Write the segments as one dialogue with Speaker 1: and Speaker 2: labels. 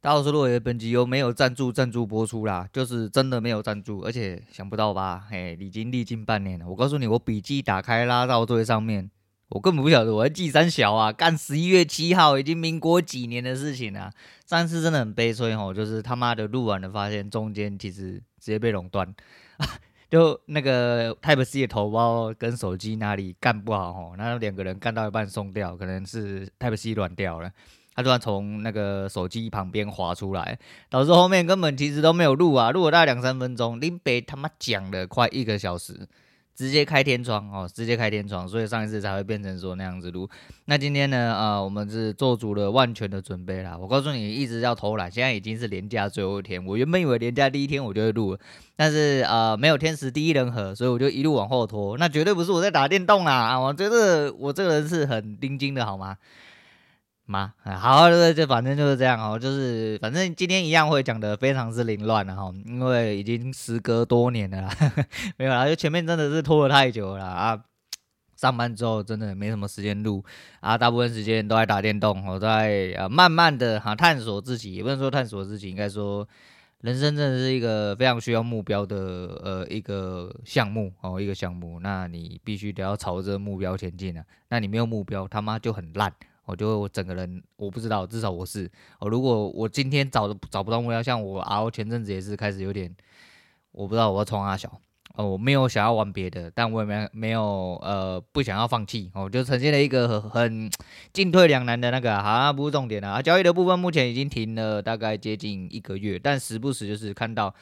Speaker 1: 大家好，我是洛爷，本集由没有赞助播出啦，就是真的没有赞助，而且想不到吧，嘿，已经历经半年了。我告诉你，我笔记打开拉到最上面，我根本不晓得我在记三小啊，干11月7号，已经民国几年的事情了。上次真的很悲催吼，就是他妈的录完了，发现中间其实直接被垄断。就那个 Type C 的头包跟手机哪里干不好吼，那两个人干到一半松掉，可能是 Type C 软掉了。他突然从那个手机旁边滑出来，导致后面根本其实都没有录啊，录了大概2、3分钟，林北他妈讲了快1个小时，直接开天窗哦，直接开天窗，所以上一次才会变成说那样子录。那今天呢，我们是做足了万全的准备啦。我告诉你，一直要偷懒，现在已经是连假最后一天。我原本以为连假第一天我就会录了，但是没有天时地利人和，所以我就一路往后拖。那绝对不是我在打电动啦，我觉得我这个人是很钉钉的好吗？好，就反正就是这样哦，就是反正今天一样会讲的非常之凌乱了哈，因为已经时隔多年了啦，没有啦，就前面真的是拖了太久了啊。上班之后真的没什么时间录啊，大部分时间都在打电动，我在慢慢的探索自己，也不能说探索自己，应该说人生真的是一个非常需要目标的一个项目哦，一个项目，那你必须得要朝着目标前进啊，那你没有目标，他妈就很烂。我整个人我不知道，至少我是如果我今天找不到目标，像我前阵子也是开始有点，我不知道我要冲小我没有想要玩别的，但我也没有不想要放弃就呈现了一个很进退两难的那个好像不是重点交易的部分目前已经停了大概接近1个月，但时不时就是看到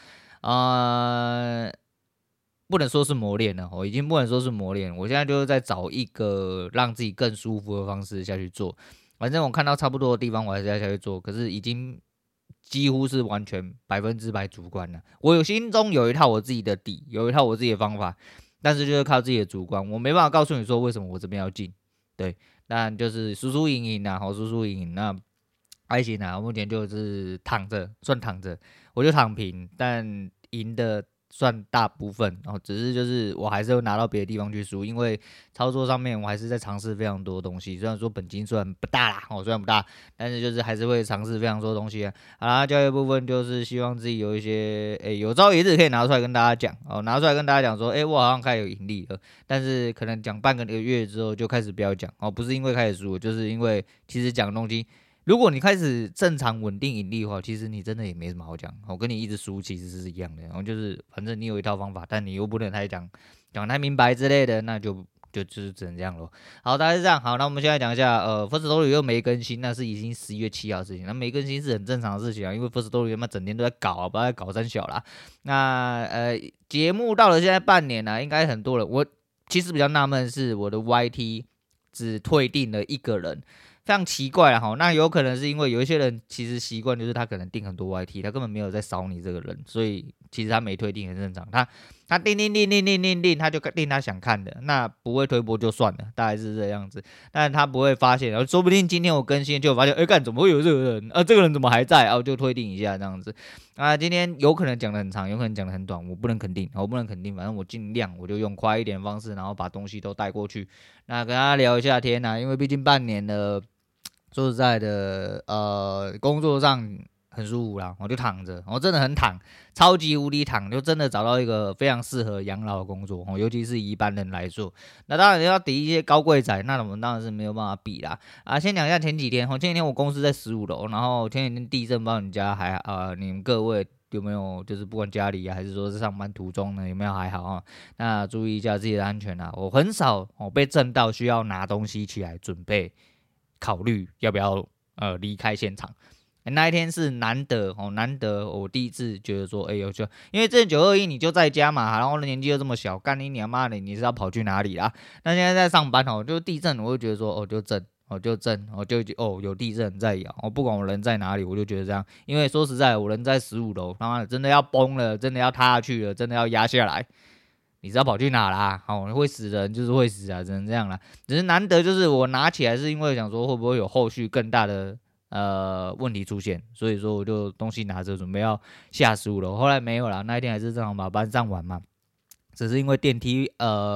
Speaker 1: 不能说是磨练了，已经不能说是磨练。我现在就是在找一个让自己更舒服的方式下去做。反正我看到差不多的地方，我还是要下去做。可是已经几乎是完全100%主观了。我心中有一套我自己的底，有一套我自己的方法，但是就是靠自己的主观，我没办法告诉你说为什么我这边要进。对，但就是输输赢赢输输赢赢那还行啊。目前就是躺着，算躺着，我就躺平，但赢的算大部分只是就是我还是会拿到别的地方去输，因为操作上面我还是在尝试非常多东西，虽然说本金虽然不大啦，虽然不大，但是就是还是会尝试非常多东西好啦，教育部分就是希望自己有一些有朝一日可以拿出来跟大家讲拿出来跟大家讲说我好像开始有盈利了，但是可能讲半个月之后就开始不要讲不是因为开始输，就是因为其实讲的东西。如果你开始正常稳定盈利的话，其实你真的也没什么好讲。我跟你一直输其实是一样的，然后就是反正你有一套方法，但你又不能太讲太明白之类的，那就是只能这样咯。好，大概是这样。好，那我们现在讲一下First Story 又没更新，那是已经11月7号的事情，那没更新是很正常的事情因为 First Story 他整天都在搞不知道在搞三小啦。那节目到了现在半年应该很多人，我其实比较纳闷的是我的 YT 只退订了1个人。非常奇怪那有可能是因为有一些人其实习惯就是他可能订很多 YT， 他根本没有在扫你这个人，所以其实他没推订很正常。他订，他就订他想看的，那不会推播就算了，大概是这样子。但他不会发现，说不定今天我更新就发现，干怎么会有这个人这个人怎么还在就推订一下这样子今天有可能讲的很长，有可能讲的很短，我不能肯定，反正我尽量我就用快一点的方式，然后把东西都带过去。那跟大家聊一下天因为毕竟半年了。说实在的，工作上很舒服啦，我就躺着，我真的很躺，超级无敌躺，就真的找到一个非常适合养老的工作尤其是以一般人来说。那当然要抵一些高贵仔，那我们当然是没有办法比啦。先讲一下前几天，前几天我公司在15楼，然后前几天地震，不知道你家你们各位有没有就是不管家里还是说是上班途中呢，有没有还好那注意一下自己的安全我很少被震到需要拿东西起来准备。考虑要不要离开现场，那一天是难得我第一次觉得说有就因为之前921你就在家嘛，然后年纪又这么小，干你娘妈的你是要跑去哪里啦？那现在在上班就地震，我就觉得说就震有地震在摇不管我人在哪里，我就觉得这样，因为说实在我人在15楼，他妈的真的要崩了，真的要塌下去了，真的要压下来。你知道跑去哪啦？会死人就是会死只能这样啦。只是难得就是我拿起来是因为想说会不会有后续更大的问题出现，所以说我就东西拿着准备要下15楼，后来没有啦，那一天还是正常把班上完嘛。只是因为电梯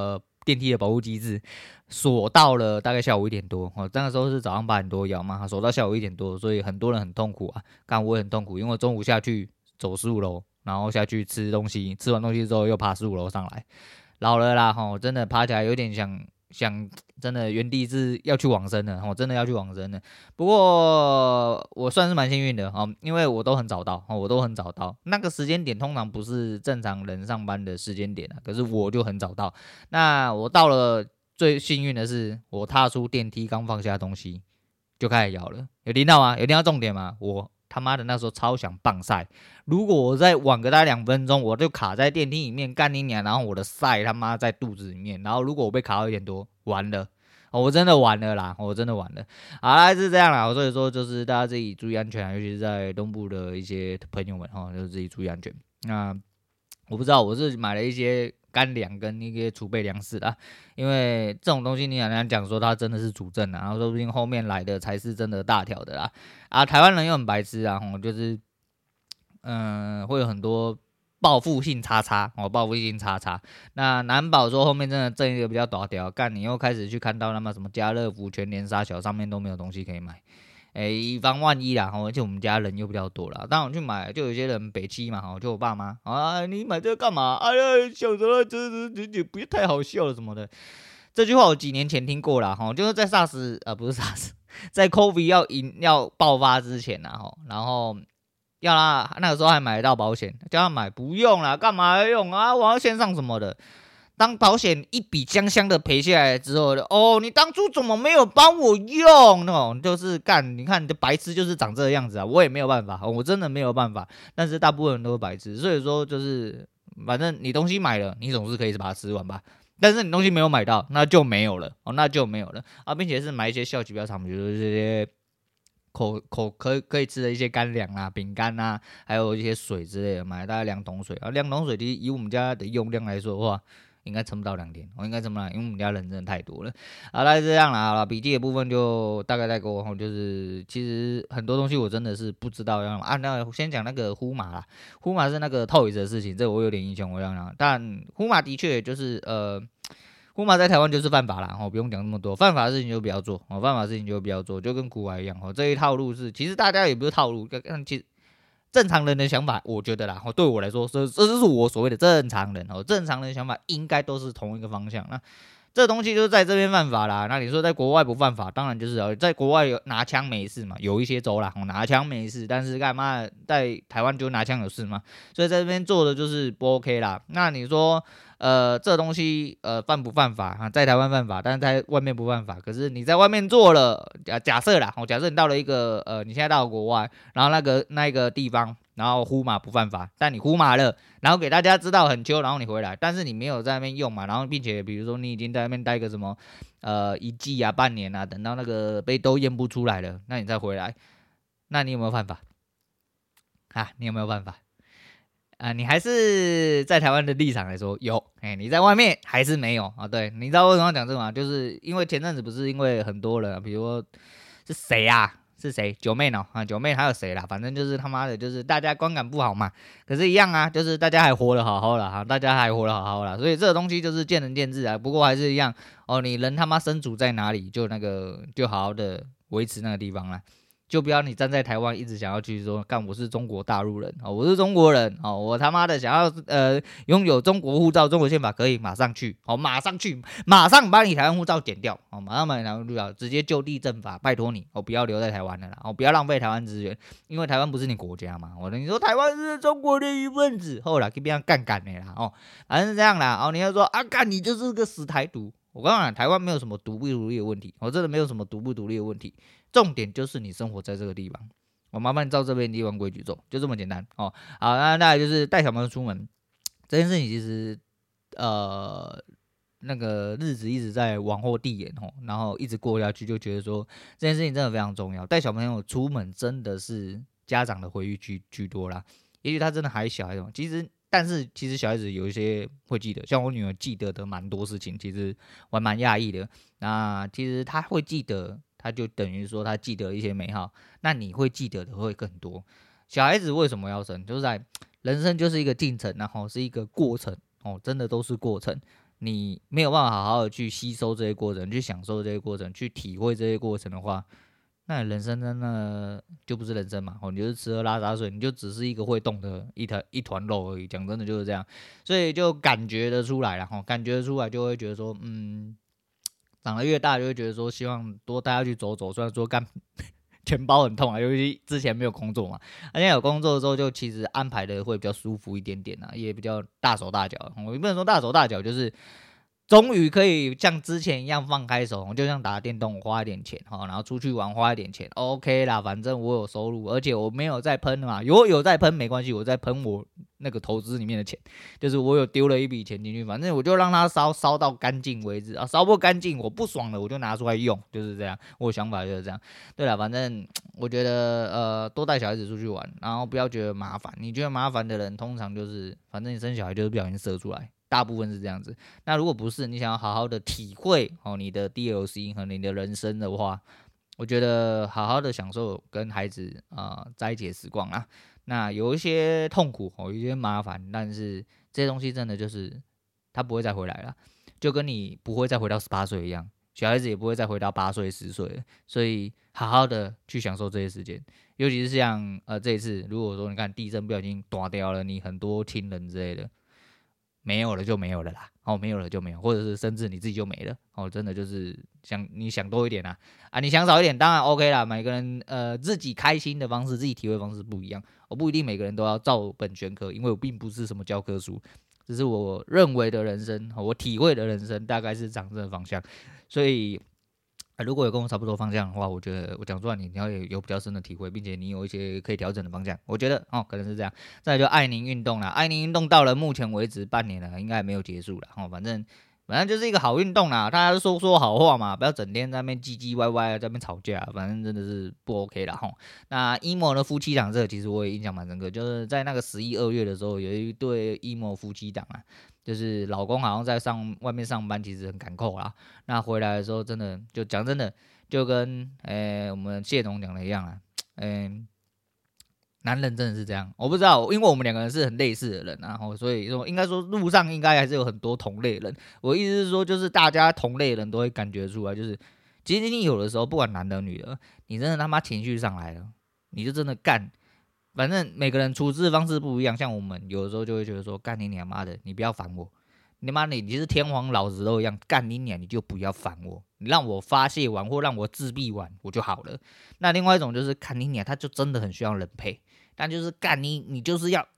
Speaker 1: 电梯的保护机制，锁到了大概下午1点多，那个时候是早上8点多摇嘛，锁到下午1点多，所以很多人很痛苦啊，干我也很痛苦，因为中午下去走15楼，然后下去吃东西，吃完东西之后又爬15楼上来，老了啦，真的爬起来有点想真的原地是要去往生的，真的要去往生的。不过我算是蛮幸运的，因为我都很早到，那个时间点通常不是正常人上班的时间点可是我就很早到。那我到了，最幸运的是我踏出电梯刚放下东西就开始摇了，有听到吗？有听到重点吗？我他妈的那时候超想棒晒，如果我再晚个大概2分钟，我就卡在电梯里面干你娘，然后我的晒他妈在肚子里面，然后如果我被卡到1点多，完了，我真的完了啦，我真的完了。好啦，是这样啦，所以说就是大家自己注意安全，尤其是在东部的一些朋友们就是自己注意安全。那我不知道，我是买了一些干粮跟一些储备粮食啦，因为这种东西你很难讲说它真的是主政然后说不定后面来的才是真的大条的啦。台湾人又很白痴啊，就是会有很多报复性叉叉。那难保说后面真的挣一个比较大条，干你又开始去看到那么什么家乐福、全联、沙小上面都没有东西可以买。以防万一啦，而且我们家人又比较多啦，当我去买，就有些人北七嘛，就我爸妈你买这个干嘛？哎呀，小时候这不要太好笑了什么的。这句话我几年前听过啦，就是在 SARS 不是 SARS， 在 COVID 要爆发之前然后要那个时候还买得到保险，叫他买不用啦，干嘛要用啊？我要线上什么的。当保险一笔香香的赔下来之后，你当初怎么没有帮我用？那种就是干，你看你的白痴就是长这个样子啊！我也没有办法，我真的没有办法。但是大部分人都是白痴，所以说就是反正你东西买了，你总是可以把它吃完吧。但是你东西没有买到，那就没有了并且是买一些效期比较长，比如说这些可以吃的一些干粮啊、饼干啊，还有一些水之类的，买大概2桶水2桶水，其实以我们家的用量来说的话，应该撑不到2天，应该撑不到，因为我们家人真的太多了。大概这样啦，好了，笔记的部分就大概带过就是其实很多东西我真的是不知道要那先讲那个呼马啦，呼马是那个 Toys 的事情，这我有点印象，我要讲，但呼马的确就是呼马在台湾就是犯法啦，不用讲那么多，犯法的事情就不要做，就跟古玩一样，这一套路是其实大家也不是套路，其实正常人的想法，我觉得啦，对我来说，这是我所谓的正常人正常人的想法应该都是同一个方向。那这东西就是在这边犯法啦。那你说在国外不犯法，当然就是在国外有拿枪没事嘛，有一些州啦拿枪没事，但是干嘛在台湾就拿枪有事嘛？所以在这边做的就是不 OK 啦。那你说这东西犯不犯法在台湾犯法，但是在外面不犯法。可是你在外面做了，假设你到了一个你现在到了国外，然后那个地方，然后呼马不犯法，但你呼马了，然后给大家知道很秋，然后你回来，但是你没有在那边用嘛，然后并且比如说你已经在那边待个什么1季啊、半年啊，等到那个被都验不出来了，那你再回来，那你有没有犯法你有没有办法？你还是在台湾的立场来说有，你在外面还是没有对，你知道为什么要讲这个吗？就是因为前阵子不是因为很多人，比如说是谁是谁？九妹九妹还有谁啦？反正就是他妈的，就是大家观感不好嘛。可是，一样就是大家还活得好好的大家还活得好好的，所以这个东西就是见仁见智啊。不过还是一样你人他妈身处在哪里，就好好的维持那个地方啦。就不要你站在台湾一直想要去说干我是中国大陆人我是中国人我他妈的想要拥有中国护照、中国宪法可以马上去马上把你台湾护照剪掉马上把你台湾护照直接就地正法，拜托你不要留在台湾了啦不要浪费台湾资源，因为台湾不是你国家嘛你说台湾是中国的一份子，后来可以变成干的啦反正是这样啦你要说干你就是个死台独，我刚讲台湾没有什么独不独立的问题，真的没有什么独不独立的问题，重点就是你生活在这个地方，我麻烦照这边地方规矩走，就这么简单好，那再来就是带小朋友出门这件事情，其实那个日子一直在往后递延然后一直过下去，就觉得说这件事情真的非常重要，带小朋友出门真的是家长的回忆居多啦，也许他真的还小但是其实小孩子有一些会记得，像我女儿记得的蛮多事情，其实我还蛮讶异的。那其实她会记得，她就等于说她记得一些美好，那你会记得的会更多。小孩子为什么要生？就是在人生就是一个进程，然后是一个过程真的都是过程。 你没有办法好好的去吸收这些过程，去享受这些过程，去体会这些过程的话，那人生真的就不是人生嘛，你就是吃喝拉撒睡，你就只是一个会动的一团肉而已。讲真的就是这样，所以就感觉得出来了，感觉得出来就会觉得说，长得越大就会觉得说，希望多带他去走走。虽然说钱包很痛啊，尤其之前没有工作嘛，现在有工作之后，就其实安排的会比较舒服一点点啊，也比较大手大脚。我也不能说大手大脚，就是终于可以像之前一样放开手，就像打电动花一点钱，然后出去玩花一点钱 ，OK 啦，反正我有收入，而且我没有在喷嘛，有在喷没关系，我在喷我那个投资里面的钱，就是我有丢了一笔钱进去，反正我就让它烧到干净为止啊，烧不干净我不爽了我就拿出来用，就是这样，我的想法就是这样。对了，反正我觉得多带小孩子出去玩，然后不要觉得麻烦，你觉得麻烦的人通常就是反正你生小孩就是不小心射出来。大部分是这样子，那如果不是你想要好好的体会你的 DLC 和你的人生的话，我觉得好好的享受跟孩子在一起的时光啊。那有一些痛苦有一些麻烦，但是这些东西真的就是他不会再回来了，就跟你不会再回到18岁一样，小孩子也不会再回到8岁10岁了，所以好好的去享受这些时间，尤其是像这一次，如果说你看地震不小心断掉了你很多亲人之类的。没有了就没有了啦，没有了就没有，或者是甚至你自己就没了，真的就是你想多一点啦，你想少一点当然 OK 啦，每个人自己开心的方式，自己体会方式不一样，我不一定每个人都要照本宣科，因为我并不是什么教科书，只是我认为的人生，我体会的人生大概是长这个方向，所以。如果有跟我差不多方向的话，我觉得我讲出来你要有比较深的体会，并且你有一些可以调整的方向，我觉得可能是这样。再来就爱宁运动啦，爱宁运动到了目前为止半年了，应该还没有结束了反正就是一个好运动啦，大家都说好话嘛，不要整天在那边唧唧歪歪，在那边吵架，反正真的是不 OK 啦那 emo 的夫妻档这个其实我也印象蛮深刻，就是在那个11、2月的时候，有一对 emo 夫妻档啊。就是老公好像在外面上班，其实很赶扣啦。那回来的时候，真的就讲真的，就跟我们谢总讲的一样啊。男人真的是这样，我不知道，因为我们两个人是很类似的人啊，所以说应该说路上应该还是有很多同类人。我意思是说，就是大家同类人都会感觉出来，就是其实你有的时候不管男的女的，你真的他妈情绪上来了，你就真的干。反正每个人处置的方式不一样，像我们有的时候就会觉得说，干你娘妈的，你不要烦我，你妈你是天皇老子都一样，干你娘你就不要烦我，你让我发泄完或让我自闭完我就好了。那另外一种就是干你娘，他就真的很需要人陪，但就是干你就是要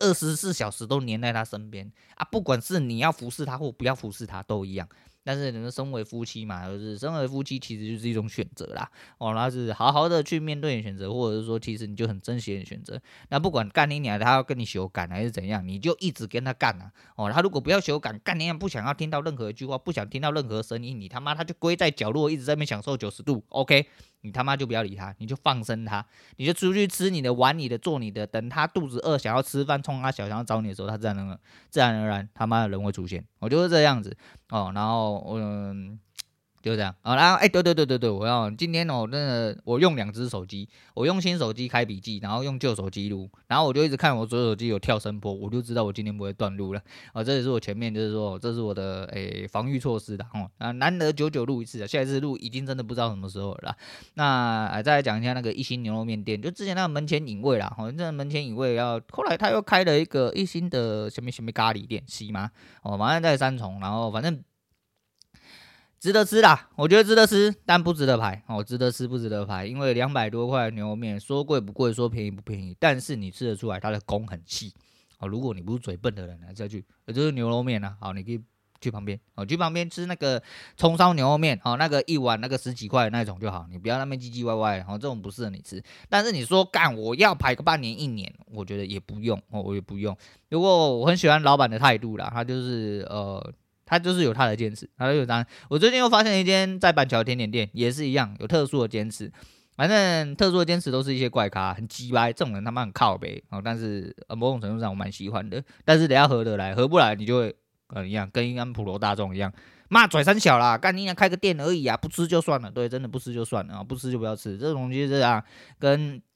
Speaker 1: 24小时都黏在他身边啊，不管是你要服侍他或不要服侍他都一样。但是你们身为夫妻嘛，就是身为夫妻其实就是一种选择啦，那是好好的去面对你选择，或者是说其实你就很珍惜你的选择。那不管干你娘，他要跟你修改还是怎样，你就一直跟他干啊。他如果不要修改，干你娘不想要听到任何一句话，不想听到任何声音，你他妈他就归在角落，一直在那边享受90度，OK。你他妈就不要理他，你就放生他，你就出去吃你的、玩你的、做你的，等他肚子饿想要吃饭、冲他小想要找你的时候，他自然而然他妈的人会出现，我就是这样子然后就这样然后对，今天真的我用2只手机，我用新手机开笔记，然后用旧手机录，然后我就一直看我左手机有跳声波，我就知道我今天不会断录了这也是我前面就是说这是我的防御措施的难得久录一次下一次录已经真的不知道什么时候了啦。那再来讲一下那个一心牛肉面店，就之前那个门前影味啦这门前影味后来他又开了一个一心的什么咖喱店西吗马上在三重，然后反正值得吃啦，我觉得值得吃，但不值得排值得吃不值得排，因为200多块牛肉面，说贵不贵，说便宜不便宜，但是你吃得出来它的工很细如果你不是嘴笨的人再去，就是牛肉面好，你可以去旁边去旁边吃那个葱烧牛肉面那个一碗那个10几块的那种就好，你不要那边唧唧歪歪这种不适合你吃。但是你说干我要排个半年1年，我觉得也不用我也不用。如果我很喜欢老板的态度啦，他就是有他的坚持，我最近又发现一间在板桥甜点店，也是一样有特殊的坚持。反正特殊的坚持都是一些怪咖，很鸡掰，这种人他妈很靠北但是某种程度上我蛮喜欢的。但是得要合得来，合不来你就会一样，跟一般普罗大众一样，骂拽三小啦，干你娘开个店而已啊，不吃就算了，对，真的不吃就算了不吃就不要吃，这种东西是跟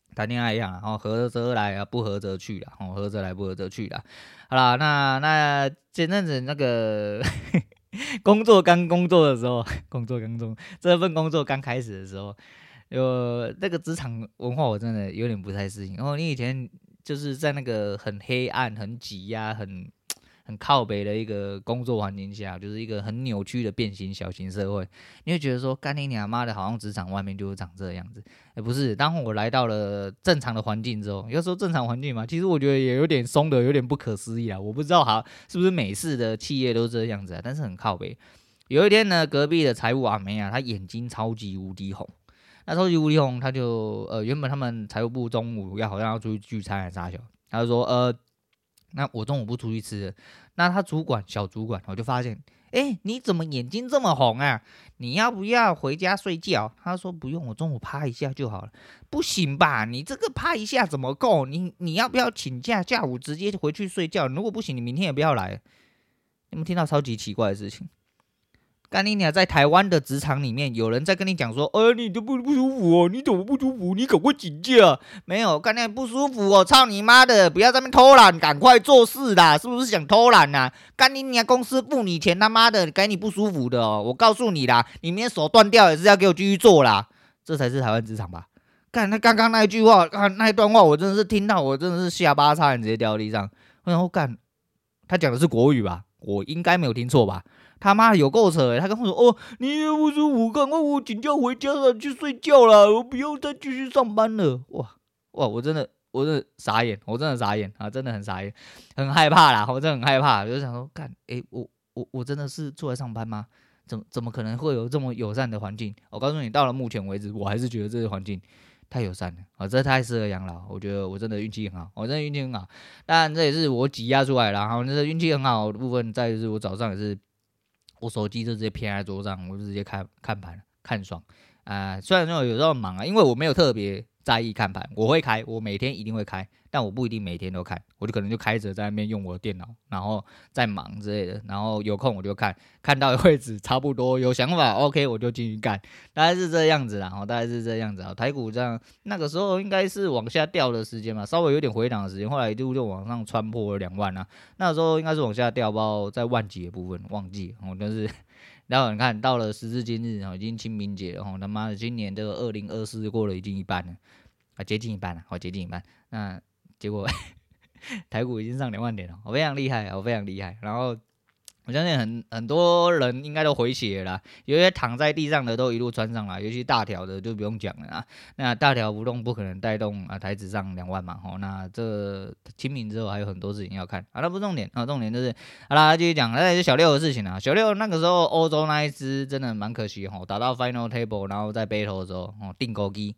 Speaker 1: 谈恋爱一样啊，合则来啊，不合则去啦，合则来，不合则去啦。好啦，那前阵子那个工作的时候，这份工作刚开始的时候，那个职场文化我真的有点不太适应。然后你以前就是在那个很黑暗、很挤压、很靠北的一个工作环境下，就是一个很扭曲的变形小型社会，你会觉得说，干你娘妈的，好像职场外面就是长这样子。不是，当我来到了正常的环境之后，要说正常环境嘛，其实我觉得也有点松的，有点不可思议啊。我不知道是不是美式的企业都这样子啊，但是很靠北。有一天呢，隔壁的财务阿梅啊，她眼睛超级无敌红。那超级无敌红，他就原本他们财务部中午好像要出去聚餐还是啥小，他就说那我中午不出去吃了。那他小主管，我就发现，你怎么眼睛这么红啊？你要不要回家睡觉？他说不用，我中午趴一下就好了。不行吧？你这个趴一下怎么够？你要不要请假，下午直接回去睡觉？如果不行，你明天也不要来。你们听到超级奇怪的事情？干你娘！在台湾的职场里面，有人在跟你讲说，你都不舒服哦，你怎么不舒服？你赶快请假。没有，干你不舒服哦，操你妈的！不要在那边偷懒，赶快做事啦！是不是想偷懒啊？干你娘！公司付你钱，他妈的，给你不舒服的哦！我告诉你啦，你明天手断掉也是要给我继续做啦，这才是台湾职场吧？干，那刚刚那一句话，那一段话，我真的是听到，我真的是下巴差点直接掉到地上。然后干，他讲的是国语吧？我应该没有听错吧？他妈的有够扯他跟我说你也不舒服，赶快我请假回家了，去睡觉了，我不用再继续上班了。哇，我真的傻眼，我真的傻眼啊，真的很傻眼，很害怕啦，我真的很害怕，就想说干，我真的是出来上班吗？怎么可能会有这么友善的环境？我告诉你，到了目前为止，我还是觉得这个环境太友善了啊，这太适合养老。我觉得我真的运气很好，我真的运气很好。当然这也是我挤压出来了，然后这运气很好的部分，再就是我早上也是。我手机就直接偏在桌上，我就直接看盘看爽虽然说有时候忙啊，因为我没有特别在意看盘，我会开，我每天一定会开，但我不一定每天都看，我就可能就开着在那边用我的电脑，然后在忙之类的，然后有空我就看到位置差不多有想法 ，OK 我就进去干，大概是这样子啦，大概是这样子啊。台股这样那个时候应该是往下掉的时间嘛，稍微有点回档的时间，后来就往上穿破了2万啊，那个时候应该是往下掉，不知道在万几的部分忘记，但是。然后你看，到了时至今日，已经清明节了，他妈的，今年这个2024过了已经一半了，接近一半了，接近一半。那结果台股已经上2万点了，非常厉害，非常厉害。然后我相信很多人应该都回血了啦，有些躺在地上的都一路穿上来，尤其大条的就不用讲了啦。那大条不动不可能带动台指上2万嘛，那这清明之后还有很多事情要看那不是重点重点就是好啦，继续讲，那是小六的事情啦。小六那个时候欧洲那一支真的蛮可惜打到 final table， 然后在 battle 的时候定勾机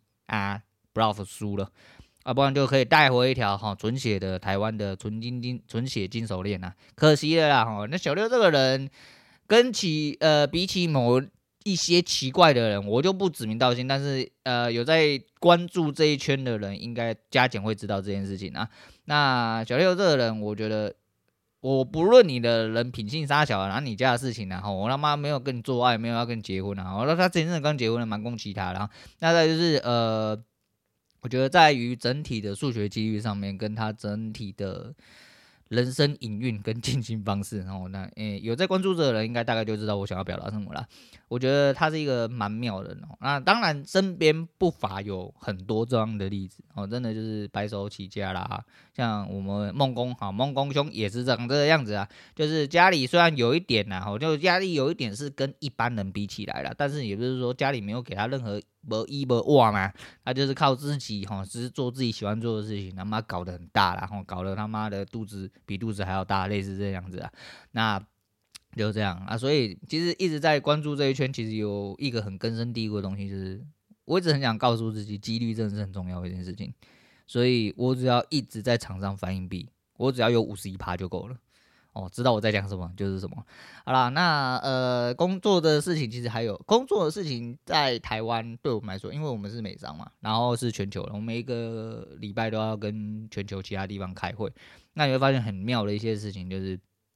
Speaker 1: Bluff 输了。不然就可以带回一条纯血的台湾的纯血金手链可惜了啦那小六这个人比起某一些奇怪的人，我就不指名道姓，但是有在关注这一圈的人，应该加减会知道这件事情那小六这个人，我觉得我不论你的人品性啥小，然后你家的事情我他妈没有跟你做爱，没有要跟你结婚那他真的刚结婚了，蛮恭喜他的那再就是我觉得在于整体的数学几率上面，跟他整体的人生营运跟进行方式，有在关注这个人，应该大概就知道我想要表达什么啦。我觉得他是一个蛮妙的人那当然身边不乏有很多这样的例子真的就是白手起家啦。像我们孟公兄也是这个样子就是家里虽然有一点就家里有一点是跟一般人比起来啦，但是也不是说家里没有给他任何没一没二嘛，他就是靠自己只是做自己喜欢做的事情，他妈搞得很大啦搞得他妈的比肚子还要大，类似这样子那就这样所以其实一直在关注这一圈，其实有一个很根深蒂固的东西，就是我一直很想告诉自己，几率真的是很重要的一件事情，所以我只要一直在场上翻硬币，我只要有51%就够了知道我在讲什么就是什么。好啦，那工作的事情其实还有工作的事情，在台湾对我们来说，因为我们是美商嘛，然后是全球的，我们每个礼拜都要跟全球其他地方开会，那你会发现很妙的一些事情，就是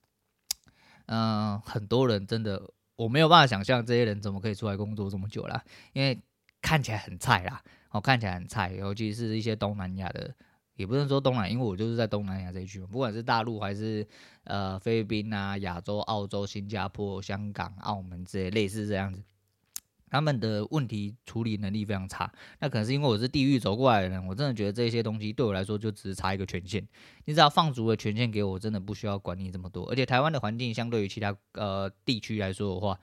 Speaker 1: 很多人真的我没有办法想象这些人怎么可以出来工作这么久啦，因为看起来很菜啦看起来很菜，尤其是一些东南亚的，也不能说东南亚，因为我就是在东南亚这一区嘛，不管是大陆还是菲律宾啊、亚洲、澳洲、新加坡、香港、澳门这些类似这样子。他们的问题处理能力非常差，那可能是因为我是地狱走过来的人，我真的觉得这些东西对我来说就只是差一个权限。你只要放足了权限给我，真的不需要管你这么多。而且台湾的环境相对于其他地区来说的话，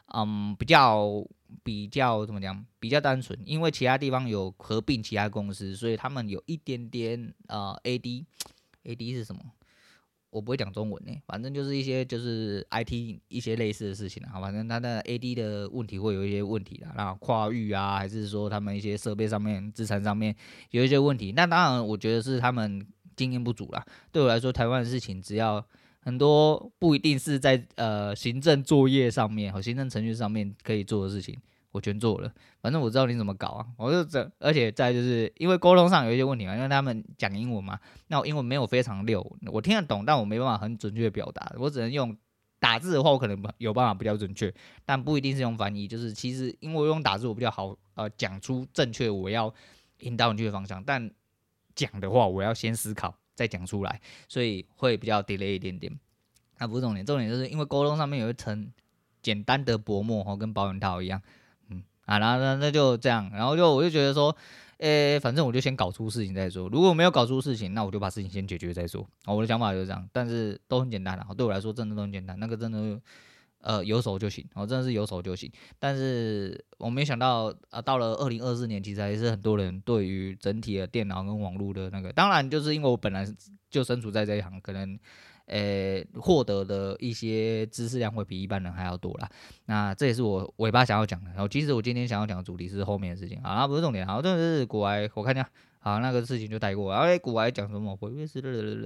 Speaker 1: 比较怎么讲？比较单纯，因为其他地方有合并其他公司，所以他们有一点点AD 是什么？我不会讲中文呢，反正就是一些就是 IT 一些类似的事情啊，反正它的 AD 的问题会有一些问题啦，那跨域啊，还是说他们一些设备上面、资产上面有一些问题，那当然我觉得是他们经验不足啦。对我来说，台湾的事情只要很多不一定是在行政作业上面和行政程序上面可以做的事情，我全做了。反正我知道你怎么搞啊，我就而且再就是因为沟通上有一些问题嘛，因为他们讲英文嘛，那我英文没有非常溜，我听得懂，但我没办法很准确表达，我只能用打字的话，我可能有办法比较准确，但不一定是用翻译。就是其实因为我用打字我比较好讲出正确我要引导你去的方向，但讲的话我要先思考再讲出来，所以会比较 delay 一点点。那不是重点，重点就是因为沟通上面有一层简单的薄膜跟保险套一样。然后那就这样，然后我就觉得说，反正我就先搞出事情再说。如果没有搞出事情，那我就把事情先解决再说。我的想法就是这样，但是都很简单啦，对我来说真的都很简单，那个真的有手就行，真的是有手就行。但是我没想到到了2024年，其实还是很多人对于整体的电脑跟网络的那个，当然就是因为我本来就身处在这一行，可能获得的一些知识量会比一般人还要多啦。那这也是我尾巴想要讲的。然后其实我今天想要讲的主题是后面的事情，那不是重点。好，这是古癌，我看一下，好，那个事情就带过。古癌讲什么？回约是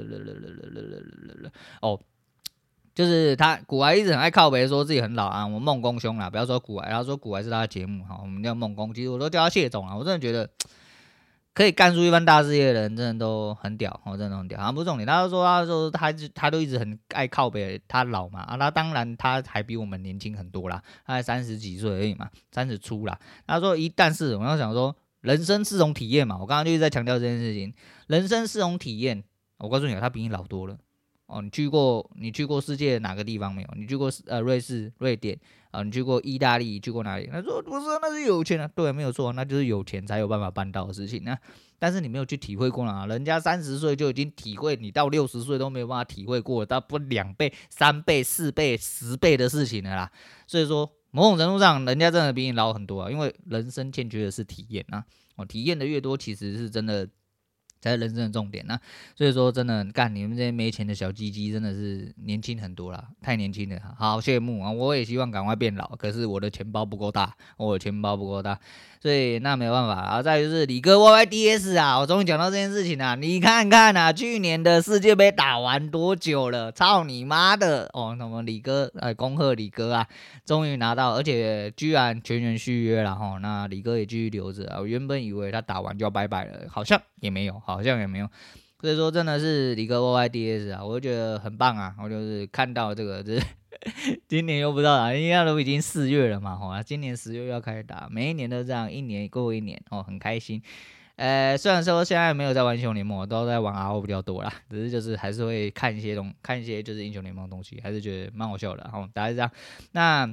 Speaker 1: 哦。就是古癌一直很爱靠北说自己很老啊，我梦公兄啦，不要说古癌，他说古癌是他的节目，好，我们叫梦公，其实我都叫他谢总啦，我真的觉得可以干出一番大事业的人，真的都很屌，真的都很屌。不是重点，他说他都一直很爱靠北，他老嘛，那当然他还比我们年轻很多啦，他才30几岁而已嘛，30出啦。他说但是我要想说，人生是种体验嘛，我刚刚就一直在强调这件事情，人生是种体验。我告诉你，他比你老多了。你去过世界哪个地方没有？你去过瑞士、瑞典你去过意大利，去过哪里？他说不是，那是有钱啊，对，没有错，那就是有钱才有办法办到的事情。但是你没有去体会过啦，人家30岁就已经体会，你到60岁都没有办法体会过，到不2倍、3倍、4倍、10倍的事情了啦。所以说，某种程度上，人家真的比你老很多啊，因为人生欠缺的是体验啊。体验的越多，其实是真的。才是人生的重点所以说真的干你们这些没钱的小鸡鸡真的是年轻很多啦，太年轻了，好羡慕啊！我也希望赶快变老，可是我的钱包不够大，所以那没办法。然后再就是李哥 YYDS 啊，我终于讲到这件事情啦。你看看啊，去年的世界杯打完多久了？操你妈的那么李哥恭贺李哥啊，终于拿到，而且居然全员续约了那李哥也继续留着我原本以为他打完就要拜拜了，好像也没有。所以说真的是李哥 YYDS 啊，我就觉得很棒啊。我就是看到这个，就是今年又不知道因为都已经4月了嘛，今年10月要开始打，每一年都这样，一年过一年很开心。虽然说现在没有在玩英雄联盟，都在玩 RO 比较多啦，只是就是还是会看一些就是英雄联盟的东西，还是觉得蛮好笑的大概是这样。那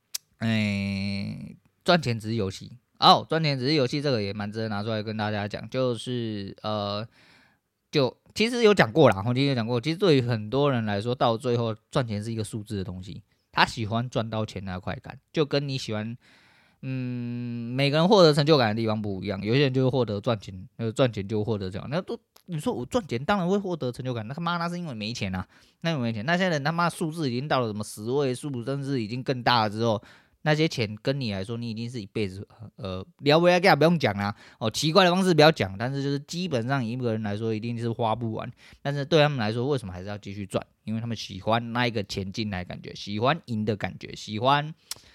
Speaker 1: 赚钱只是游戏。赚钱只是游戏，这个也蛮值得拿出来跟大家讲，就是就其实有讲过啦，其实对于很多人来说，到最后赚钱是一个数字的东西，他喜欢赚到钱的快感，就跟你喜欢每个人获得成就感的地方不一样，有些人就会获得赚钱，赚钱就获得这样，那都你说我赚钱当然会获得成就感，那他妈那是因为没钱啊，那些人他妈数字已经到了什么10位数，甚至已经更大了之后。那些钱跟你来说，你已经是一辈子聊不不用讲啦奇怪的方式不要讲，但是就是基本上一个人来说一定是花不完，但是对他们来说，为什么还是要继续赚？因为他们喜欢那一个钱进来的感觉，喜欢赢的感觉，喜欢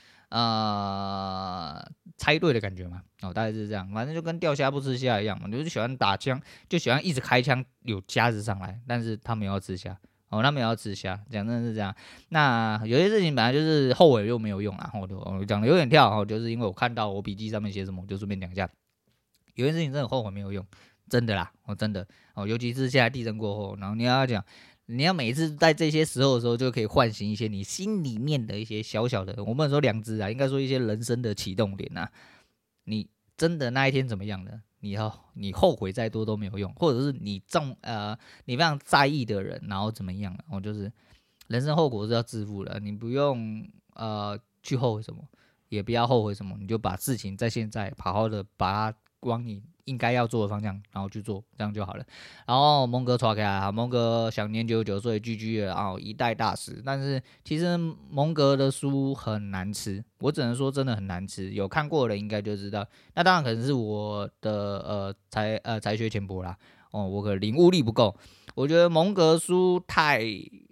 Speaker 1: 猜对的感觉嘛大概是这样，反正就跟钓虾不吃虾一样嘛，就是喜欢打枪，就喜欢一直开枪有虾子上来，但是他们也要吃虾。他们也要吃虾，讲真的是这样。那有些事情本来就是后悔又没有用啦，我讲的有点跳就是因为我看到我笔记上面写什么，我就顺便讲一下。 有件事情真的后悔没有用，真的啦，真的尤其是现在地震过后，然后你要每一次在这些时候的时候，就可以唤醒一些你心里面的一些小小的，我不能说良知啊，应该说一些人生的启动点啊。你真的那一天怎么样呢？你后悔再多都没有用，或者是你非常在意的人，然后怎么样了？就是人生后果是要自负的，你不用去后悔什么，也不要后悔什么，你就把事情在现在好好的把它往你应该要做的方向，然后去做，这样就好了。然后蒙哥传开来，蒙哥享年99岁，GG 了一代大师。但是其实蒙哥的书很难吃，我只能说真的很难吃。有看过的人应该就知道。那当然可能是我的才学浅薄啦，我可能领悟力不够。我觉得蒙哥书太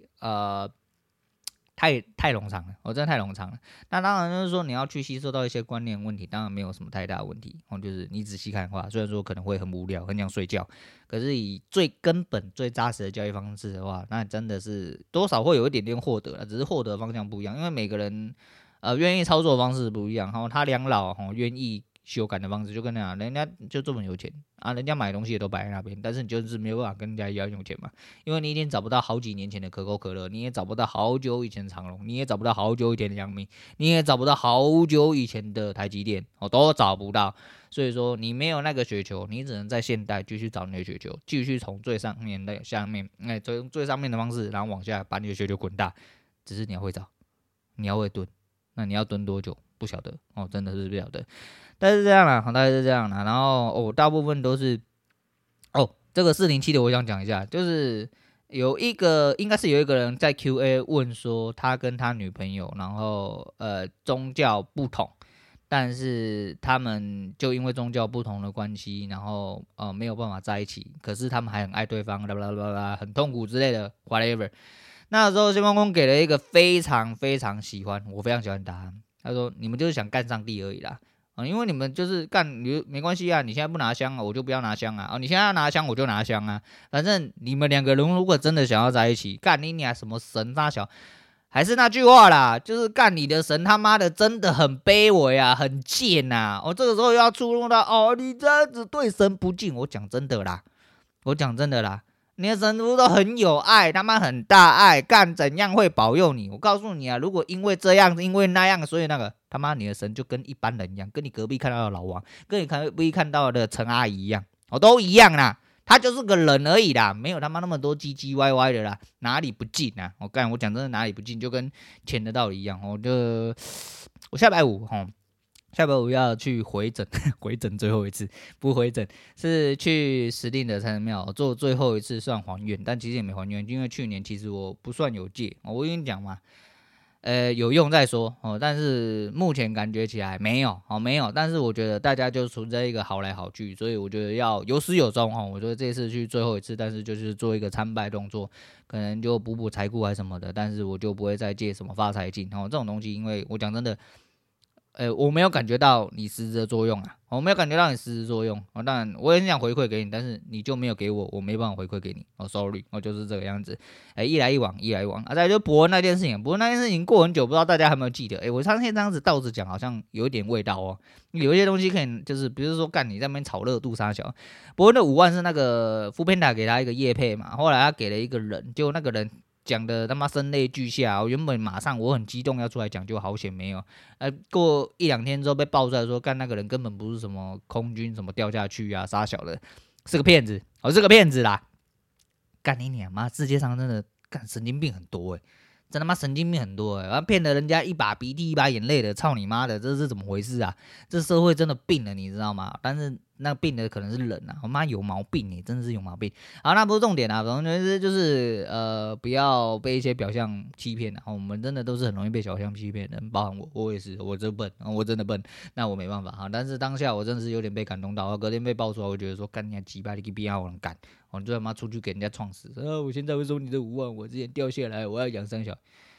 Speaker 1: 冗长了，真的太冗长了。那当然就是说你要去吸收到一些观念问题，当然没有什么太大的问题。就是你仔细看的话，虽然说可能会很无聊，很想睡觉，可是以最根本、最扎实的教育方式的话，那真的是多少会有一点点获得了，只是获得的方向不一样，因为每个人愿意操作的方式不一样。他两老愿意修改的方式就跟那样，人家就这么有钱啊，人家买东西也都摆在那边，但是你就是没有办法跟人家一样有钱嘛，因为你一定找不到好几年前的可口可乐，你也找不到好久以前的长隆，你也找不到好久以前的阳明，你也找不到好久以前的台积电，都找不到。所以说你没有那个雪球，你只能在现代继续找你的雪球，继续从最上面的下面，从最上面的方式，然后往下把你的雪球滚大。只是你要会找，你要会蹲，那你要蹲多久不晓得真的是不晓得。但是这样啦，大概是这样啦。然后大部分都是这个407的，我想讲一下，就是应该是有一个人在 QA 问说，他跟他女朋友，然后宗教不同，但是他们就因为宗教不同的关系，然后没有办法在一起，可是他们还很爱对方，很痛苦之类的 whatever。那时候谢光公给了一个非常非常喜欢，我非常喜欢答案。他说：“你们就是想干上帝而已啦。”因为你们就是干，你没关系啊，你现在不拿香啊，我就不要拿香啊，你现在要拿香我就拿香啊，反正你们两个人如果真的想要在一起，干你什么神大小，还是那句话啦，就是干你的神他妈的真的很卑微啊，很贱啊，这个时候又要触动到你这样子对神不敬，我讲真的啦，你的神父都很有爱，他妈很大爱，干怎样会保佑你？我告诉你啊，如果因为这样，因为那样，所以那个他妈你的神就跟一般人一样，跟你隔壁看到的老王，跟你隔壁看到的陈阿姨一样，都一样啦。他就是个人而已啦，没有他妈那么多唧唧歪歪的啦，哪里不敬啊？我讲真的哪里不敬，就跟钱的道理一样。我下礼拜五要去回诊，回诊最后一次，不回诊是去石碇的财神庙做最后一次算还愿，但其实也没还愿，因为去年其实我不算有戒，我跟你讲嘛，有用再说但是目前感觉起来没有没有，但是我觉得大家就存在一个好来好去，所以我觉得要有始有终我觉得这次去最后一次，但是就是做一个参拜动作，可能就补财库还是什么的，但是我就不会再借什么发财金这种东西，因为我讲真的。我没有感觉到你实质的作用啊，我没有感觉到你实质作用当然我也很想回馈给你，但是你就没有给我，我没办法回馈给你sorry 就是这个样子一来一往再来就博恩那件事情过很久，不知道大家还有没有记得我上次这样子倒着讲好像有一点味道有一些东西可以就是比如说干你在那边炒热度杀小，博恩的5万是那个Foodpanda给他一个业配嘛，后来他给了一个人，结果那个人讲的他妈声泪俱下，原本马上我很激动要出来讲，就好险没有。过1-2天之后被爆出来说，干那个人根本不是什么空军什么掉下去啊，杀小的，是个骗子，是个骗子啦。干你娘妈！世界上真的干神经病很多真他妈神经病很多骗了人家一把鼻涕一把眼泪的，操你妈的，这是怎么回事啊？这社会真的病了，你知道吗？但是那病的可能是人我妈有毛病真的是有毛病。好，那不是重点总之就是不要被一些表象欺骗我们真的都是很容易被表象欺骗的人，包含我也是，我真笨我真的笨，那我没办法但是当下我真的是有点被感动到，隔天被爆出来，我觉得说干你鸡巴，你给必要我能干你就他妈出去给人家创死我现在会收你这5万，我之前掉下来，我要养3小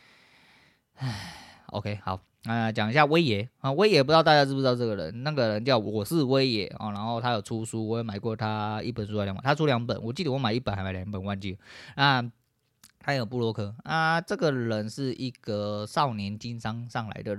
Speaker 1: OK 好讲一下威爷威爷不知道大家知不知道这个人，那个人叫我是威爷然后他有出书，我也买过他1本书还2本，他出2本，我记得我买1本还买2本忘记了他有部落客这个人是一个少年经商上来的人，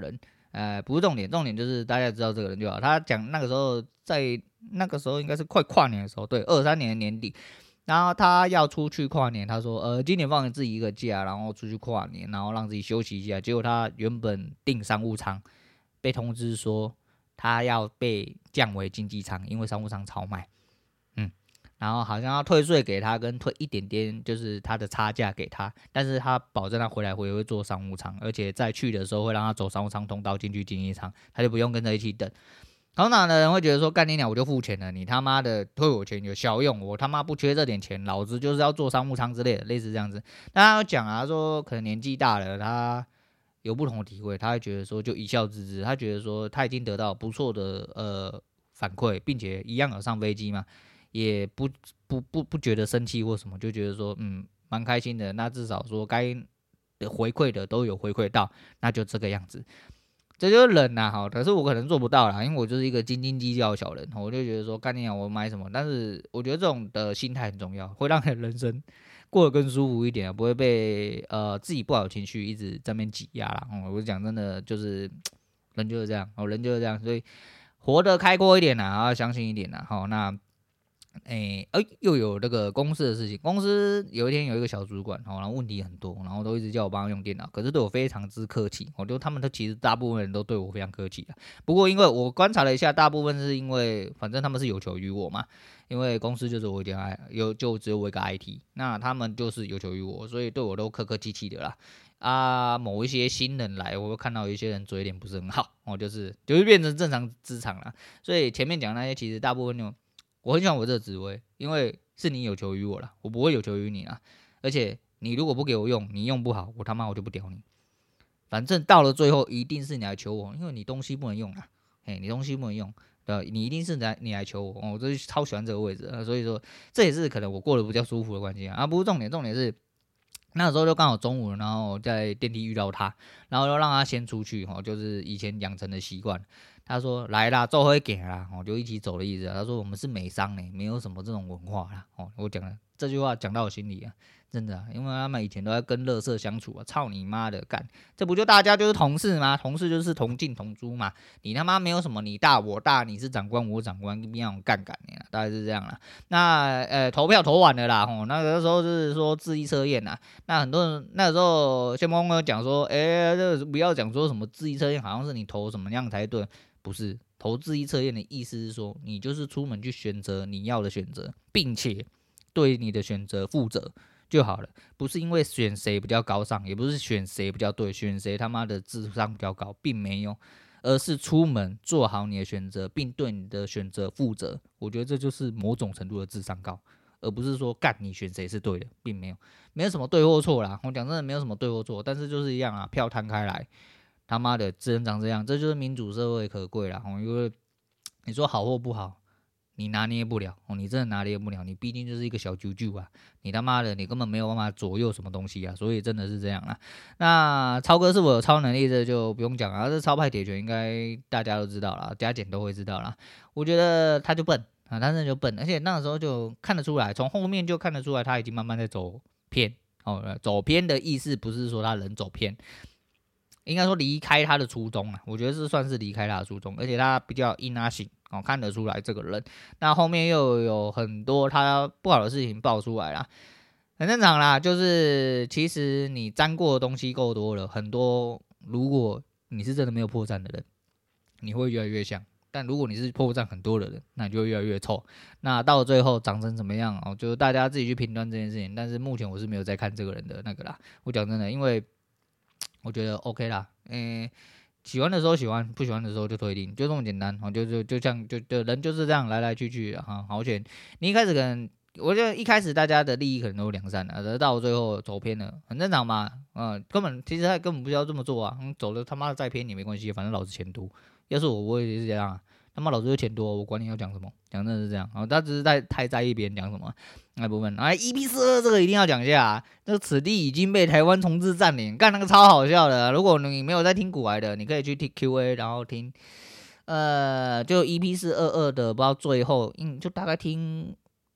Speaker 1: 不是重点，重点就是大家知道这个人就好。他讲那个时候应该是快跨年的时候，对，23年的年底。然后他要出去跨年，他说今年放自己一个假，然后出去跨年，然后让自己休息一下。结果他原本订商务舱，被通知说他要被降为经济舱，因为商务舱超卖。然后好像要退税给他，跟退一点点就是他的差价给他，但是他保证他回来会坐商务舱，而且在去的时候会让他走商务舱通道进去经济舱，他就不用跟着一起等。通常的人会觉得说，干你鸟我就付钱了，你他妈的退我钱有效用，我他妈不缺这点钱，老子就是要坐商务舱之类的，类似这样子。但他有讲啊，说可能年纪大了，他有不同的体会，他会觉得说就一笑置之，他觉得说他已经得到不错的反馈，并且一样有上飞机嘛。也不觉得生气或什么，就觉得说蛮开心的。那至少说该回馈的都有回馈到，那就这个样子。这就是人呐，好，可是我可能做不到啦，因为我就是一个斤斤计较的小人，我就觉得说干你啊，我买什么？但是我觉得这种的心态很重要，会让你的人生过得更舒服一点，不会被自己不好的情绪一直在那边挤压啦。我讲真的，就是人就是这样，人就是这样，所以活得开阔一点啦，要相信一点啦。好，那。又有那个公司的事情。公司有一天有一个小主管，然后问题很多，然后都一直叫我帮他用电脑，可是对我非常之客气。他们其实大部分人都对我非常客气的。不过因为我观察了一下，大部分是因为反正他们是有求于我嘛，因为公司就是我一点就只有我一个 IT， 那他们就是有求于我，所以对我都客客气气的啦。某一些新人来，我会看到有一些人嘴脸不是很好，就是变成正常职场了。所以前面讲那些其实大部分我很喜欢我这个职位，因为是你有求于我啦，我不会有求于你啦。而且你如果不给我用，你用不好，我他妈就不屌你。反正到了最后，一定是你来求我，因为你东西不能用啦，你东西不能用，你一定是你来求我，我就超喜欢这个位置所以说这也是可能我过得比较舒服的关系不是重点，重点是那时候就刚好中午，然后在电梯遇到他，然后就让他先出去就是以前养成的习惯。他说来啦，做会给啦，就一起走的意思。他说我们是美商呢，没有什么这种文化啦。我讲了这句话讲到我心里真的因为他们以前都在跟垃圾相处操你妈的干，这不就大家就是同事吗？同事就是同进同出嘛。你他妈没有什么你大我大，你是长官我长官，一样干大概是这样啦。那投票投完了啦，那个时候就是说智力测验啦。那很多人那个时候先锋哥讲说，这不要讲说什么智力测验，好像是你投什么样才对。不是，投智力测验的意思是说，你就是出门去选择你要的选择，并且对你的选择负责就好了。不是因为选谁比较高尚，也不是选谁比较对，选谁他妈的智商比较高，并没有，而是出门做好你的选择，并对你的选择负责。我觉得这就是某种程度的智商高，而不是说干你选谁是对的，并没有，没有什么对或错啦。我讲真的，没有什么对或错，但是就是一样啊，票摊开来。他妈的，只能长这样，这就是民主社会可贵啦。因为你说好或不好，你拿捏不了你真的拿捏不了，你毕竟就是一个小啾啾啊，你他妈的，你根本没有办法左右什么东西啊，所以真的是这样啦。那超哥是否有超能力，这就不用讲了，这超派铁拳应该大家都知道啦，加减都会知道啦。我觉得他就笨他真的就笨，而且那个时候就看得出来，从后面就看得出来，他已经慢慢在走偏走偏的意思不是说他人走偏。应该说离开他的初衷我觉得是算是离开他的初衷，而且他比较硬性看得出来这个人。那后面又有很多他不好的事情爆出来啦，很正常啦，就是其实你沾过的东西够多了，很多如果你是真的没有破绽的人，你会越来越像；但如果你是破绽很多的人，那你就会越来越臭。那到最后长成怎么样就大家自己去评断这件事情。但是目前我是没有在看这个人的那个啦，我讲真的，因为我觉得 OK 啦，喜欢的时候喜欢，不喜欢的时候就推定，就这么简单就这样，就人就是这样来来去去好险，你一开始可能，我觉得一开始大家的利益可能都良善得到最后走偏了，很正常嘛，其实他根本不需要这么做走了他妈的再偏也没关系，反正老子钱多，要是我也是这样他妈老子就钱多，我管你要讲什么，讲真的是这样他只是太在意别人讲什么那部分EP42 这个一定要讲一下这个此地已经被台湾同志占领，干那个超好笑的如果你没有在听古来的，你可以去听 QA 然后听就 EP422 的不知道最后就大概听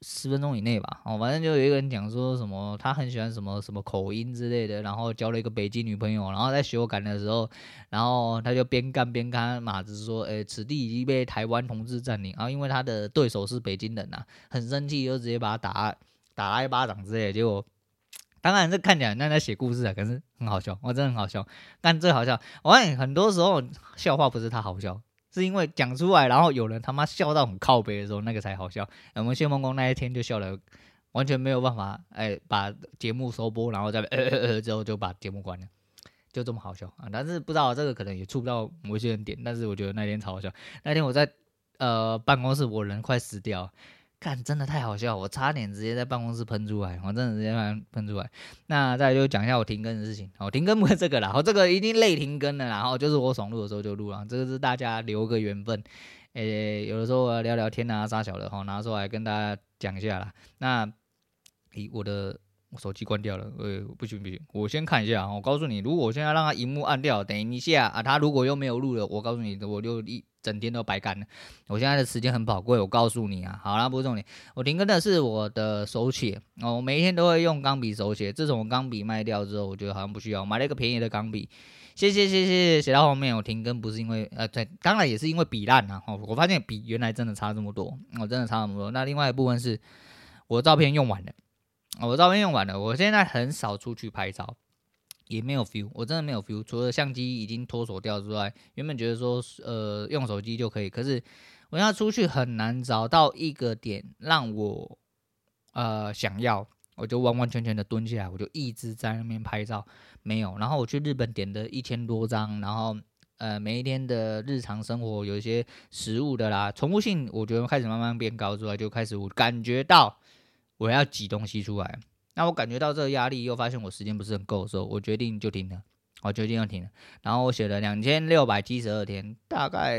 Speaker 1: 10分钟以内吧。反正就有一个人讲说什么他很喜欢什么什么口音之类的，然后交了一个北京女朋友，然后在修改的时候，然后他就边干边看马子说，此地已经被台湾同志占领，然后因为他的对手是北京人啊，很生气，就直接把他打他一巴掌之类的，结果。当然，这看起来在写故事啊，可是很好笑，真的很好笑。但最好笑，我发现很多时候笑话不是他好笑，是因为讲出来，然后有人他妈笑到很靠北的时候，那个才好笑。我们谢梦工那一天就笑了，完全没有办法，把节目收播，然后再之后就把节目关了，就这么好笑啊！但是不知道这个可能也触不到某些人点，但是我觉得那天超好笑。那天我在办公室，我人快死掉了。干真的太好笑，我差点直接在办公室喷出来，我真的直接喷出来。那再来就讲一下我停更的事情，停更不是这个啦，这个已经类停更了啦，然后就是我爽录的时候就录了，这个是大家留个缘分，有的时候聊聊天啊，啥小的拿出来跟大家讲一下啦。那我手机关掉了，不行，我先看一下，我告诉你，如果我现在让他荧幕按掉，等一下啊，他如果又没有录了，我告诉你，我就整天都白干了。我现在的时间很宝贵，我告诉你啊。好啦，不是重点，我停更的是我的手写我每一天都会用钢笔手写。自从我钢笔卖掉之后，我觉得好像不需要，买了一个便宜的钢笔。谢谢。写到后面我停更不是因为对，当然也是因为笔烂啊。我发现笔原来真的差这么多，真的差这么多。那另外一部分是我的照片用完了，我现在很少出去拍照。也没有 feel， 我真的没有 feel， 除了相机已经脱手掉之外，原本觉得说用手机就可以，可是我要出去很难找到一个点让我想要，我就完完全全的蹲下来，我就一直在那边拍照，没有。然后我去日本点的1000多张，然后每一天的日常生活有一些食物的啦，重复性我觉得开始慢慢变高之外，就开始我感觉到我要挤东西出来。那我感觉到这个压力，又发现我时间不是很够的时候，我决定就停了，决定要停了。然后我写了2672天，大概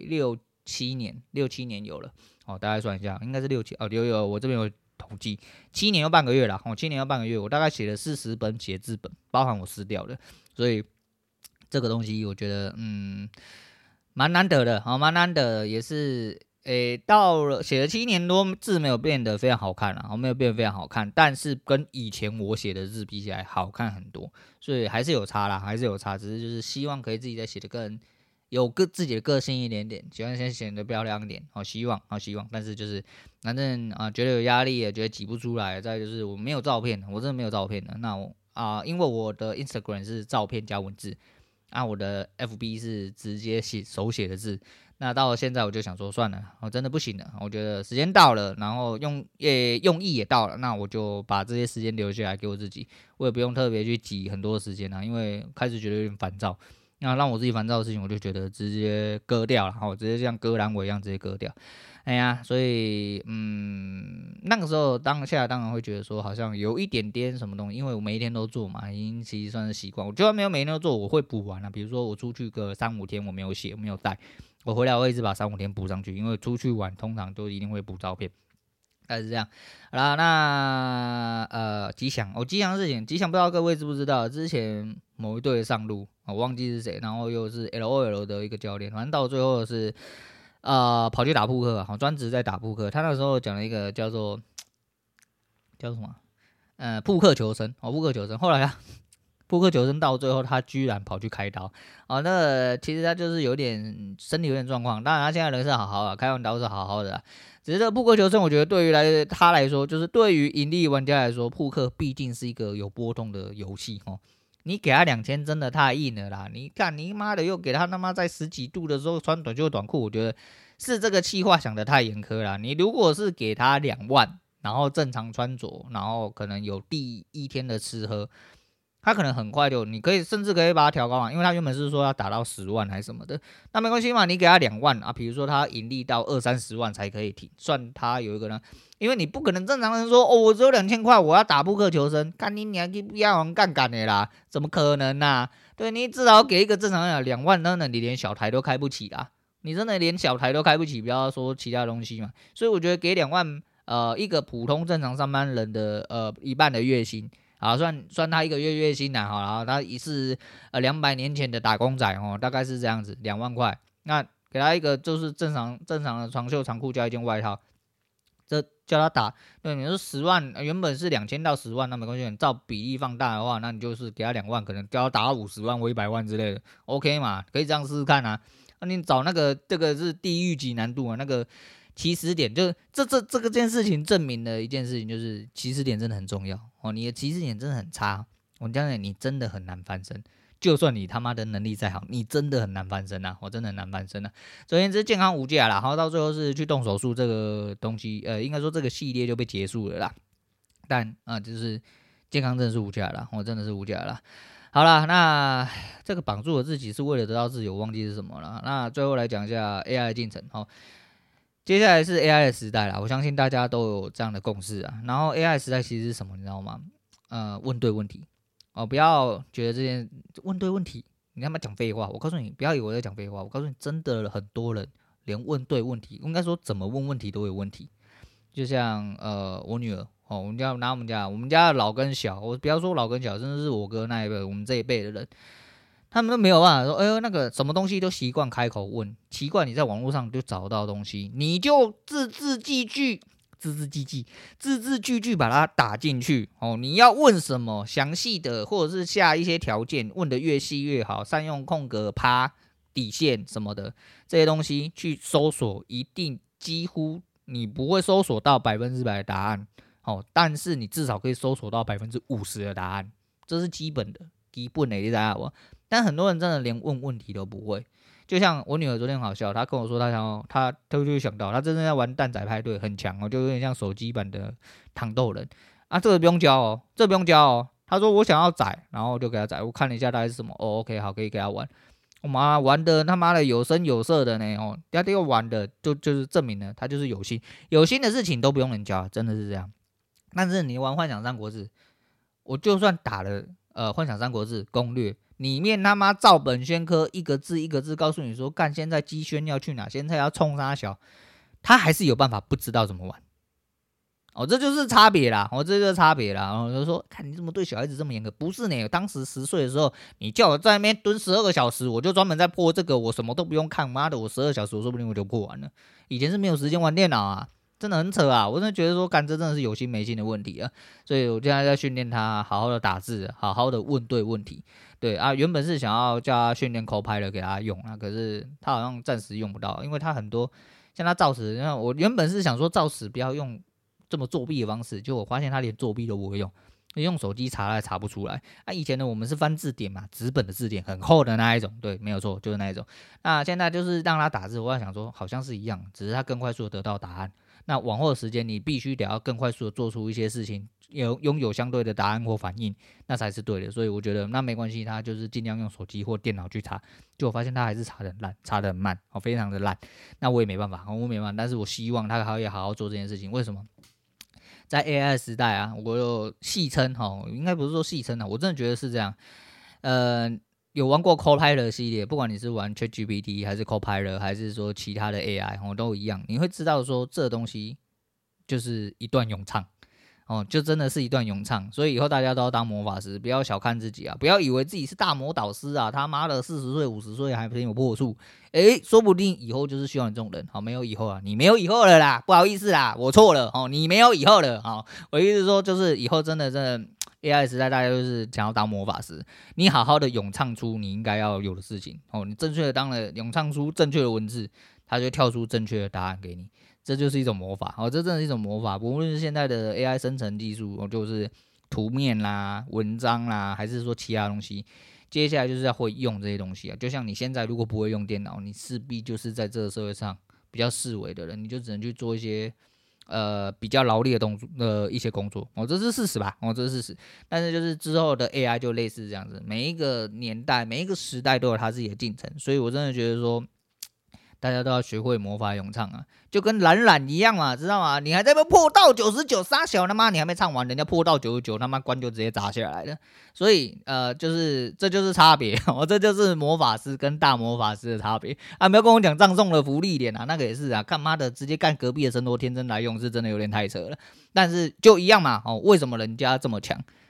Speaker 1: 6、7年有了。大概算一下，应该是6、7有，我这边有统计，7年又半个月啦。7年又半个月，我大概写了40本写字本，包含我撕掉的，所以这个东西我觉得蛮难得的，蛮难得的，也是。到了写了7年多，字没有变得非常好看啦，没有变得非常好看，但是跟以前我写的字比起来好看很多，所以还是有差啦，还是有差，只是就是希望可以自己再写的更有自己的个性一点点，喜欢先写的漂亮一点，希望，但是就是反正觉得有压力，也觉得挤不出来，再就是我没有照片，我真的没有照片的，那我因为我的 Instagram 是照片加文字，我的 FB 是直接手写的字。那到了现在我就想说算了，我真的不行了，我觉得时间到了，然后用意也到了，那我就把这些时间留下来给我自己，我也不用特别去挤很多时间因为开始觉得有点烦躁，那让我自己烦躁的事情，我就觉得直接割掉了，直接像割阑尾一样直接割掉。所以那个时候当下当然会觉得说好像有一点点什么东西，因为我每一天都做嘛，已经其实算是习惯。我就算没有每天都做，我会补完比如说我出去个3、5天我没有写，我没有带，我回来我会一直把3、5天补上去，因为出去玩通常都一定会补照片。大概是这样。好啦，那吉祥吉祥的事情，吉祥不知道各位知不知道，之前某一队上路我忘记是谁，然后又是 LOL 的一个教练，反正到最后是跑去打扑克，专职在打扑克。他那时候讲了一个叫什么扑克求生，扑克求生。后来扑克求生到最后，他居然跑去开刀那其实他就是有点身体有点状况，当然他现在人是好好的，开完刀是好好的只是这个扑克求生，我觉得对于他来说，就是对于盈利玩家来说，扑克毕竟是一个有波动的游戏你给他2000真的太硬了啦！你看你妈的又给他妈在10几度的时候穿短袖短裤，我觉得是这个企划想的太严苛啦。你如果是给他2万，然后正常穿着，然后可能有第一天的吃喝，他可能很快就，你甚至可以把它调高因为他原本是说要打到10万还是什么的，那没关系嘛，你给他2万比如说他盈利到20、30万才可以停，算他有一个呢，因为你不可能正常人说我只有2000块，我要打扑克求生，看你还不要玩杠杆的啦，怎么可能啊？对，你至少给一个正常人2万，那你连小台都开不起啦，你真的连小台都开不起，不要说其他东西嘛。所以我觉得给2万，一个普通正常上班人的一半的月薪。算他一个月薪好了，他是200年前的打工仔大概是这样子，2万块。那给他一个就是正常的长袖长裤加一件外套， 叫他打，对，你说10万，原本是2000到10万，那没关系，你照比例放大的话，那你就是给他2万，可能叫他打到50万或100万之类的 ，OK 嘛，可以这样试试看啊。那你找这个是地狱级难度啊，那个起始点，就是这个件事情证明了一件事情，就是起始点真的很重要哦。你的起始点真的很差，我讲你真的很难翻身。就算你他妈的能力再好，你真的很难翻身啊！我真的很难翻身啊。首先是健康无价啦，然后到最后是去动手术这个东西，应该说这个系列就被结束了啦。但就是健康真的是无价啦，我真的是无价啦。好啦，那这个绑住了自己是为了得到自由，忘记是什么了。那最后来讲一下 AI 的进程，接下来是 AI 的时代啦，我相信大家都有这样的共识啊。然后 AI 的时代其实是什么，你知道吗？问对问题。不要觉得这件问对问题，你他妈讲废话。我告诉你，不要以为我在讲废话。我告诉你，真的很多人连问对问题，应该说怎么问问题都有问题。就像我女儿我们家拿我们家的老跟小，我不要说老跟小，甚至是我哥那一辈，我们这一辈的人，他们都没有办法说，那个什么东西都习惯开口问，奇怪你在网络上就找到东西，你就字字句句把它打进去你要问什么详细的，或者是下一些条件，问得越细越好，善用空格、底线什么的这些东西去搜索，一定几乎你不会搜索到100%的答案但是你至少可以搜索到50%的答案，这是基本的，基本的你知道吗？但很多人真的连问问题都不会。就像我女儿昨天好笑，她跟我说她就想到她真正在玩蛋仔派对，很强就有点像手机版的糖豆人啊，这个不用教她说我想要载，然后就给她载，我看了一下大概是什么，OK 好，可以给她玩。我妈玩的他妈的有声有色的呢第二玩的就是证明了她就是有心的事情都不用人教，真的是这样。但是你玩幻想三国志，我就算打了幻想三国志攻略。里面他妈照本宣科，一个字一个字告诉你说，干现在机宣要去哪，现在要冲啥小，他还是有办法不知道怎么玩。这就是差别啦，这就是差别啦。然后就说，看你怎么对小孩子这么严格？不是呢，当时10岁的时候，你叫我在那边蹲12个小时，我就专门在破这个，我什么都不用看，妈的，我12小时，我说不定我就破完了。以前是没有时间玩电脑啊。真的很扯啊！我真的觉得说，干这真的是有心没心的问题啊！所以我现在在训练他好好的打字，好好的问对问题。对啊，原本是想要叫他训练 Copilot 给他用可是他好像暂时用不到，因为他很多像他造词，我原本是想说造词不要用这么作弊的方式，结果我发现他连作弊都不会用手机查也查不出来。以前呢我们是翻字典嘛，纸本的字典很厚的那一种，对，没有错，就是那一种。那现在就是让他打字，我在想说好像是一样，只是他更快速的得到答案。那往后的时间，你必须得要更快速的做出一些事情，拥有相对的答案或反应，那才是对的。所以我觉得那没关系，他就是尽量用手机或电脑去查。就我发现他还是查得很烂，查得很慢，非常的烂。那我也没办法，但是我希望他可以好好做这件事情。为什么？在 AI 的时代啊，我有戏称应该不是说戏称我真的觉得是这样。有玩过 Copilot 系列，不管你是玩 ChatGPT 还是 Copilot 还是说其他的 AI 都一样，你会知道说这东西就是一段咏唱就真的是一段咏唱。所以以后大家都要当魔法师，不要小看自己啊，不要以为自己是大魔导师啊，他妈的40岁50岁还没有破处，说不定以后就是需要你这种人没有以后啊，你没有以后了啦，不好意思啦，我错了你没有以后了我意思说就是以后真的AI 时代大家就是想要当魔法师，你好好的咏唱出你应该要有的事情你正确的当了咏唱出正确的文字，它就跳出正确的答案给你，这就是一种魔法这真的是一种魔法。无论是现在的 AI 生成技术就是图面啦、文章啦，还是说其他东西，接下来就是要会用这些东西就像你现在如果不会用电脑，你势必就是在这个社会上比较式微的人，你就只能去做一些比较劳力的动作一些工作这是事实吧这是事实。但是就是之后的 AI 就类似这样子，每一个年代每一个时代都有它自己的进程，所以我真的觉得说大家都要学会魔法咏唱就跟懒懒一样嘛，知道吗？你还在那破到99杀小，他妈你还没唱完，人家破到99，他妈关就直接砸下来了。所以就是这就是差别这就是魔法师跟大魔法师的差别不要跟我讲葬送的福利点那个也是干妈的直接干隔壁的神罗天真来用，是真的有点太扯了。但是就一样嘛为什么人家这么强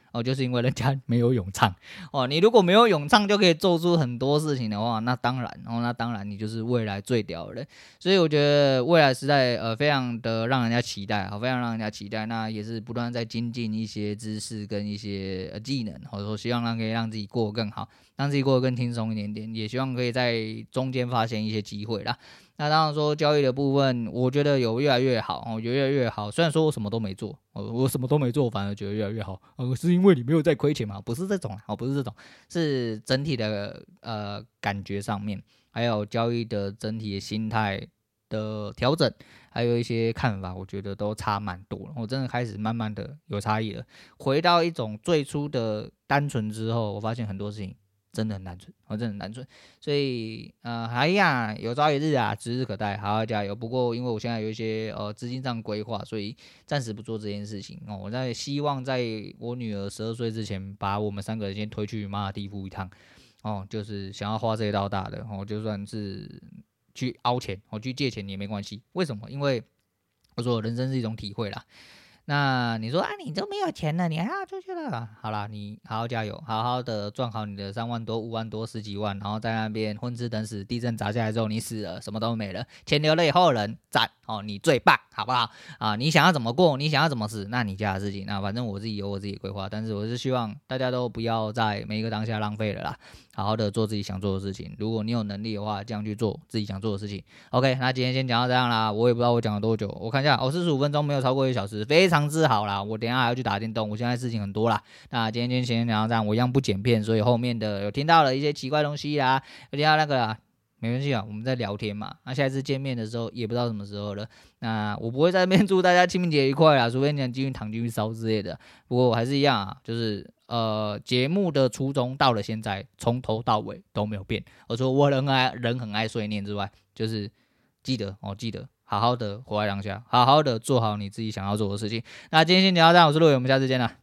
Speaker 1: 就是因为人家没有咏唱你如果没有咏唱就可以做出很多事情的话，那当然你就是未来最屌的人。所以我觉得未来时代非常的让人家期待，非常让人家期待。那也是不断在精进一些知识跟一些技能，或者说希望可以让自己过得更好，让自己过得更轻松一点点，也希望可以在中间发现一些机会啦。那当然说交易的部分，我觉得有越来越好，有越来越好。虽然说我什么都没做，我什么都没做，反而觉得越来越好。是因为你没有在亏钱吗？不是这种，不是这种，是整体的感觉上面，还有交易的整体的心态的调整，还有一些看法，我觉得都差蛮多了。我真的开始慢慢的有差异了，回到一种最初的单纯之后，我发现很多事情真的很单纯，真的很单纯，所以有朝一日啊，指日可待，好好加油。不过因为我现在有一些资金上规划，所以暂时不做这件事情我在希望在我女儿12岁之前，把我们3个人先推去马尔地夫一趟就是想要花这一道大的就算是去凹钱去借钱也没关系。为什么？因为我说人生是一种体会啦。那你说你都没有钱了，你还要出去了？好啦，你好好加油，好好的赚好你的3万多、5万多、10几万，然后在那边混吃等死，地震砸下来之后你死了，什么都没了，钱留了以后人赞你最棒，好不好你想要怎么过，你想要怎么死，那你家的事情。那反正我自己有我自己的规划，但是我是希望大家都不要在每一个当下浪费了啦，好好的做自己想做的事情。如果你有能力的话，这样去做自己想做的事情。OK， 那今天先讲到这样啦，我也不知道我讲了多久，我看一下45分钟，没有超过1小时，非常之好啦。我等一下还要去打电动，我现在事情很多啦。那今天先讲到这样，我一样不剪片，所以后面的有听到了一些奇怪东西啦，有听到那个啦，没关系啊，我们在聊天嘛。那下一次见面的时候也不知道什么时候了。那我不会在那边祝大家清明节愉快啦，除非你想进去躺进去烧之类的。不过我还是一样就是节目的初衷到了现在，从头到尾都没有变。我说我人很爱碎念之外，就是记得好好的活在当下，好好的做好你自己想要做的事情。那今天先聊到这样，我是陆伟，我们下次见啦。